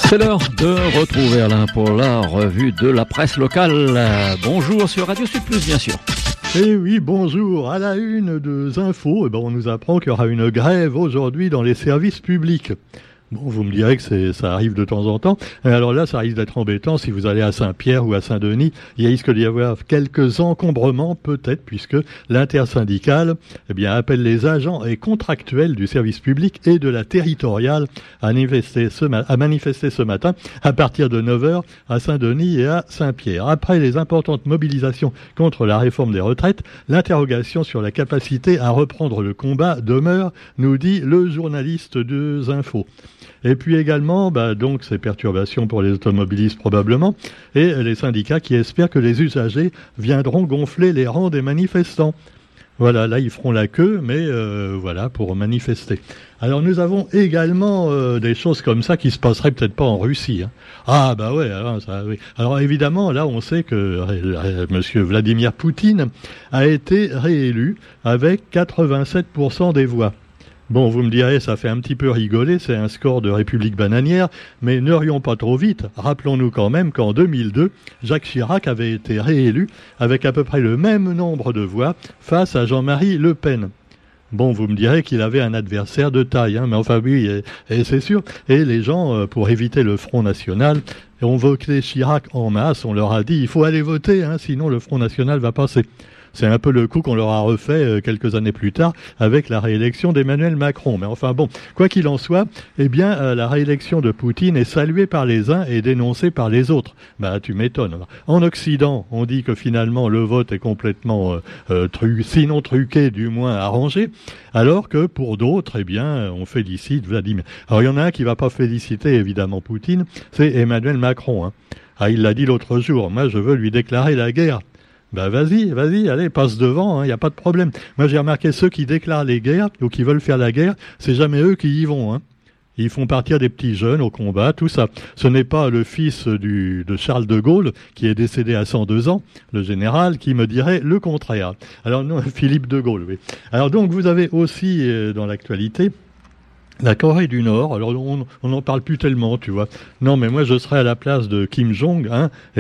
C'est l'heure de retrouver Alain pour la revue de la presse locale. Bonjour sur Radio Sud Plus, bien sûr. Eh oui, bonjour. À la une de Infos, on nous apprend qu'il y aura une grève aujourd'hui dans les services publics. Bon, vous me direz que ça arrive de temps en temps. Alors là, ça risque d'être embêtant si vous allez à Saint-Pierre ou à Saint-Denis. Il risque d'y avoir quelques encombrements, peut-être, puisque l'intersyndicale, appelle les agents et contractuels du service public et de la territoriale à manifester ce matin à partir de 9h à Saint-Denis et à Saint-Pierre. Après les importantes mobilisations contre la réforme des retraites, l'interrogation sur la capacité à reprendre le combat demeure, nous dit le journaliste de Infos. Et puis également, donc ces perturbations pour les automobilistes probablement, et les syndicats qui espèrent que les usagers viendront gonfler les rangs des manifestants. Voilà, là ils feront la queue, mais pour manifester. Alors nous avons également des choses comme ça qui se passeraient peut-être pas en Russie. Hein. Ah bah ouais, alors, ça, oui. Alors évidemment, là on sait que monsieur Vladimir Poutine a été réélu avec 87% des voix. Bon, vous me direz, ça fait un petit peu rigoler, c'est un score de République bananière, mais ne rions pas trop vite. Rappelons-nous quand même qu'en 2002, Jacques Chirac avait été réélu avec à peu près le même nombre de voix face à Jean-Marie Le Pen. Bon, vous me direz qu'il avait un adversaire de taille, mais enfin oui, et c'est sûr. Et les gens, pour éviter le Front National, ont voté Chirac en masse, on leur a dit, il faut aller voter, sinon le Front National va passer. C'est un peu le coup qu'on leur a refait quelques années plus tard avec la réélection d'Emmanuel Macron. Mais enfin bon, quoi qu'il en soit, la réélection de Poutine est saluée par les uns et dénoncée par les autres. Tu m'étonnes. En Occident, on dit que finalement le vote est complètement sinon truqué, du moins arrangé, alors que pour d'autres, on félicite Vladimir. Alors il y en a un qui va pas féliciter évidemment Poutine, c'est Emmanuel Macron. Il l'a dit l'autre jour, moi je veux lui déclarer la guerre. Vas-y, allez, passe devant, y a pas de problème. Moi, j'ai remarqué ceux qui déclarent les guerres, ou qui veulent faire la guerre, c'est jamais eux qui y vont, Ils font partir des petits jeunes au combat, tout ça. Ce n'est pas le fils de Charles de Gaulle, qui est décédé à 102 ans, le général, qui me dirait le contraire. Alors non, Philippe de Gaulle, oui. Alors donc, vous avez aussi, dans l'actualité, la Corée du Nord, alors on n'en parle plus tellement, tu vois. Non, mais moi je serais à la place de Kim Jong,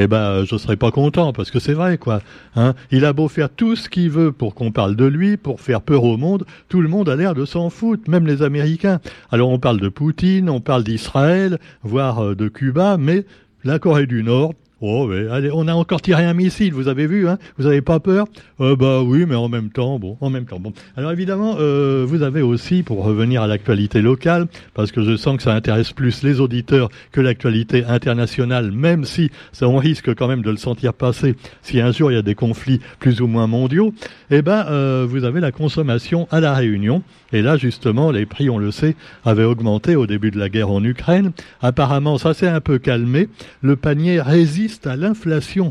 je serais pas content, parce que c'est vrai, quoi. Il a beau faire tout ce qu'il veut pour qu'on parle de lui, pour faire peur au monde, tout le monde a l'air de s'en foutre, même les Américains. Alors on parle de Poutine, on parle d'Israël, voire de Cuba, mais la Corée du Nord... Oh, mais allez, on a encore tiré un missile, vous avez vu, Vous avez pas peur? Oui, mais en même temps, bon. Alors évidemment, vous avez aussi, pour revenir à l'actualité locale, parce que je sens que ça intéresse plus les auditeurs que l'actualité internationale, même si on risque quand même de le sentir passer si un jour il y a des conflits plus ou moins mondiaux, vous avez la consommation à La Réunion. Et là, justement, les prix, on le sait, avaient augmenté au début de la guerre en Ukraine. Apparemment, ça s'est un peu calmé. Le panier résiste à l'inflation.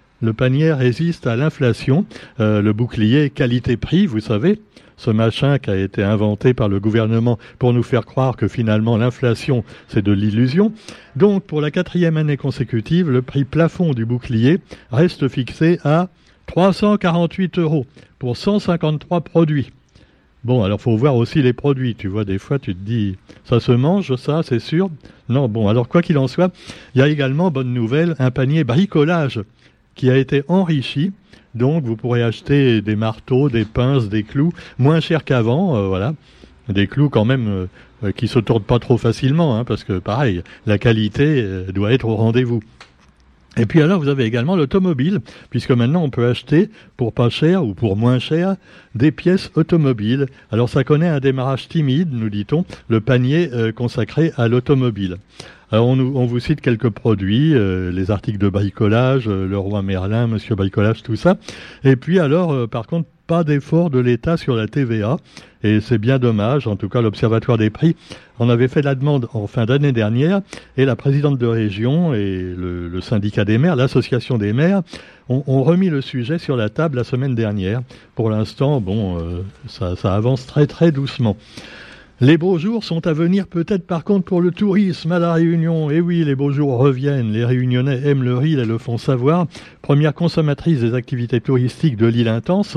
Le bouclier qualité-prix, vous savez, ce machin qui a été inventé par le gouvernement pour nous faire croire que finalement l'inflation, c'est de l'illusion. Donc, pour la 4e année consécutive, le prix plafond du bouclier reste fixé à 348 € pour 153 produits. Bon, alors faut voir aussi les produits, tu vois, des fois tu te dis, ça se mange, ça, c'est sûr? Non, bon, alors quoi qu'il en soit, il y a également, bonne nouvelle, un panier bricolage qui a été enrichi, donc vous pourrez acheter des marteaux, des pinces, des clous, moins chers qu'avant, voilà, des clous quand même qui se tournent pas trop facilement, parce que pareil, la qualité doit être au rendez-vous. Et puis alors, vous avez également l'automobile, puisque maintenant on peut acheter pour pas cher ou pour moins cher des pièces automobiles. Alors ça connaît un démarrage timide, nous dit-on, le panier consacré à l'automobile. Alors on vous cite quelques produits, les articles de bricolage, Leroy Merlin, Monsieur Bricolage, tout ça. Et puis alors, par contre, pas d'effort de l'État sur la TVA, et c'est bien dommage. En tout cas, l'Observatoire des prix en avait fait la demande en fin d'année dernière, et la présidente de région et le syndicat des maires, l'association des maires, ont remis le sujet sur la table la semaine dernière. Pour l'instant, ça avance très très doucement. Les beaux jours sont à venir peut-être par contre pour le tourisme à La Réunion. Et oui, les beaux jours reviennent. Les Réunionnais aiment le riz et le font savoir. Première consommatrice des activités touristiques de l'île Intense,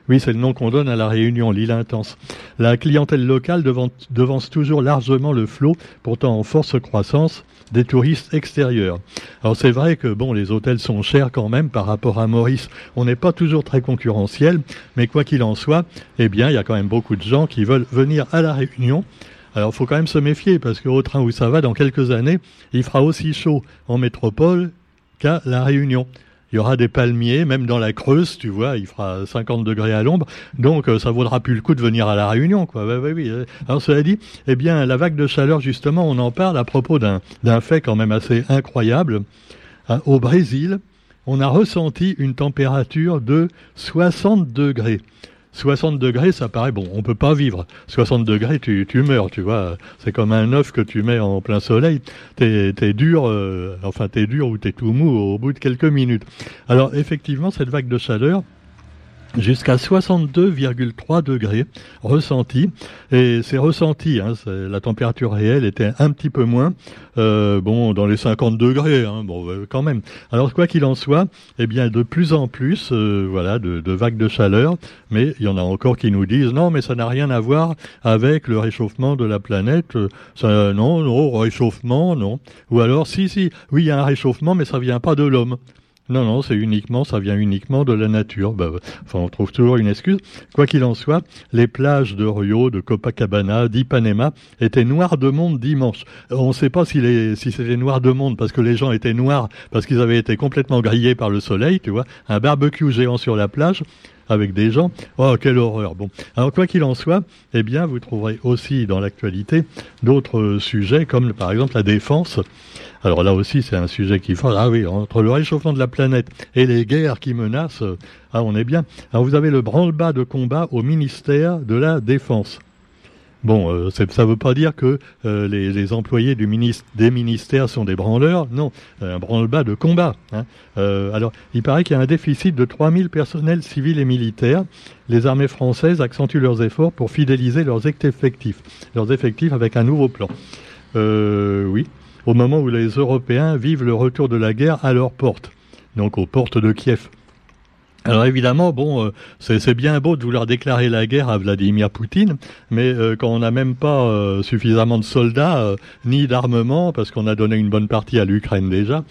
Oui, c'est le nom qu'on donne à la Réunion, l'île intense. La clientèle locale devance toujours largement le flot, pourtant en forte croissance, des touristes extérieurs. Alors c'est vrai que bon, les hôtels sont chers quand même par rapport à Maurice. On n'est pas toujours très concurrentiel, mais quoi qu'il en soit, eh bien, il y a quand même beaucoup de gens qui veulent venir à la Réunion. Alors il faut quand même se méfier parce qu'au train où ça va, dans quelques années, il fera aussi chaud en métropole qu'à la Réunion. Il y aura des palmiers, même dans la Creuse, tu vois, il fera 50 degrés à l'ombre, donc ça vaudra plus le coup de venir à la Réunion, quoi. Oui. Alors cela dit, eh bien, la vague de chaleur, justement, on en parle à propos d'un fait quand même assez incroyable. Au Brésil, on a ressenti une température de 60 degrés. 60 degrés, ça paraît bon, on peut pas vivre. 60 degrés, tu meurs, tu vois. C'est comme un œuf que tu mets en plein soleil. T'es dur, t'es dur ou t'es tout mou au bout de quelques minutes. Alors, effectivement, cette vague de chaleur, jusqu'à 62,3 degrés ressentis, et c'est ressenti, hein, la température réelle était un petit peu moins, dans les 50 degrés, hein, quand même. Alors quoi qu'il en soit, eh bien de plus en plus, de vagues de chaleur, mais il y en a encore qui nous disent non, mais ça n'a rien à voir avec le réchauffement de la planète, non, réchauffement, non. Ou alors oui, il y a un réchauffement, mais ça vient pas de l'homme. Non, ça vient uniquement de la nature. On trouve toujours une excuse. Quoi qu'il en soit, les plages de Rio, de Copacabana, d'Ipanema étaient noires de monde dimanche. On ne sait pas si c'était noir de monde parce que les gens étaient noirs, parce qu'ils avaient été complètement grillés par le soleil, tu vois. Un barbecue géant sur la plage avec des gens. Oh, quelle horreur. Bon. Alors, quoi qu'il en soit, eh bien, vous trouverez aussi dans l'actualité d'autres sujets, comme par exemple la défense. Alors là aussi, c'est un sujet qui fait, entre le réchauffement de la planète et les guerres qui menacent, on est bien. Alors vous avez le branle-bas de combat au ministère de la Défense. Bon, ça ne veut pas dire que les employés des ministères sont des branleurs. Non, un branle-bas de combat. Hein. Alors, il paraît qu'il y a un déficit de 3000 personnels civils et militaires. Les armées françaises accentuent leurs efforts pour fidéliser leurs effectifs avec un nouveau plan. Oui, au moment où les Européens vivent le retour de la guerre à leurs portes, donc aux portes de Kiev. Alors évidemment, c'est bien beau de vouloir déclarer la guerre à Vladimir Poutine, mais quand on n'a même pas suffisamment de soldats ni d'armement, parce qu'on a donné une bonne partie à l'Ukraine déjà,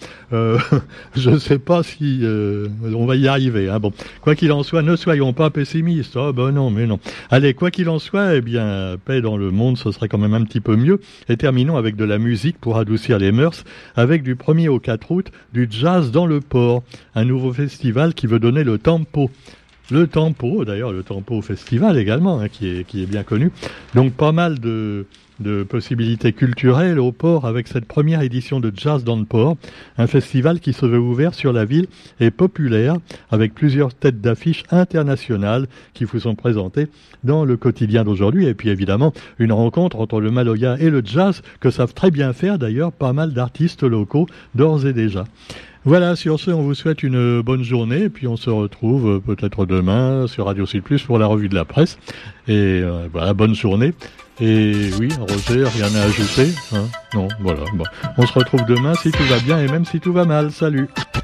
je ne sais pas si on va y arriver. Hein. Bon, quoi qu'il en soit, ne soyons pas pessimistes. Non. Allez, quoi qu'il en soit, eh bien, paix dans le monde, ce serait quand même un petit peu mieux. Et terminons avec de la musique pour adoucir les mœurs, avec du 1er au 4 août, du jazz dans le port, un nouveau festival qui veut donner le tempo. Le tempo festival également, hein, qui est bien connu. Donc pas mal de possibilités culturelles au port avec cette première édition de Jazz dans le port, un festival qui se veut ouvert sur la ville et populaire avec plusieurs têtes d'affiche internationales qui vous sont présentées dans le quotidien d'aujourd'hui et puis évidemment une rencontre entre le Maloya et le jazz que savent très bien faire d'ailleurs pas mal d'artistes locaux d'ores et déjà. Voilà, sur ce, on vous souhaite une bonne journée et puis on se retrouve peut-être demain sur Radio Sud Plus pour la revue de la presse. Et voilà, bonne journée. Et oui, Roger, rien à ajouter, hein? Non, voilà. Bon. On se retrouve demain si tout va bien et même si tout va mal. Salut!